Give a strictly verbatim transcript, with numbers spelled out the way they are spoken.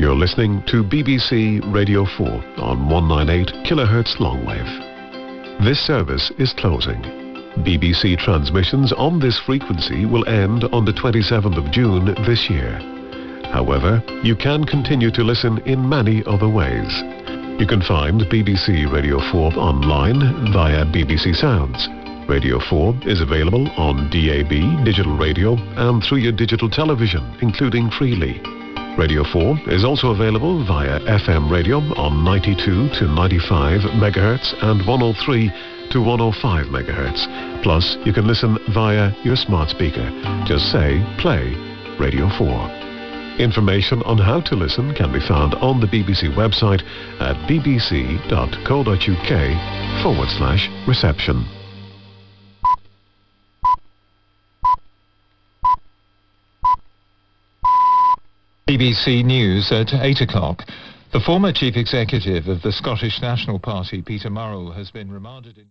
You're listening to B B C Radio four on one ninety-eight kilohertz longwave. This service is closing. B B C transmissions on this frequency will end on the twenty-seventh of June this year. However, you can continue to listen in many other ways. You can find B B C Radio four online via B B C Sounds. Radio four is available on D A B, digital radio, and through your digital television, including Freely. Radio four is also available via F M radio on ninety-two to ninety-five megahertz and one oh three to one oh five megahertz. Plus, you can listen via your smart speaker. Just say, play Radio four. Information on how to listen can be found on the B B C website at bbc.co.uk forward slash reception. B B C News at eight o'clock. The former chief executive of the Scottish National Party, Peter Murrell, has been remanded in...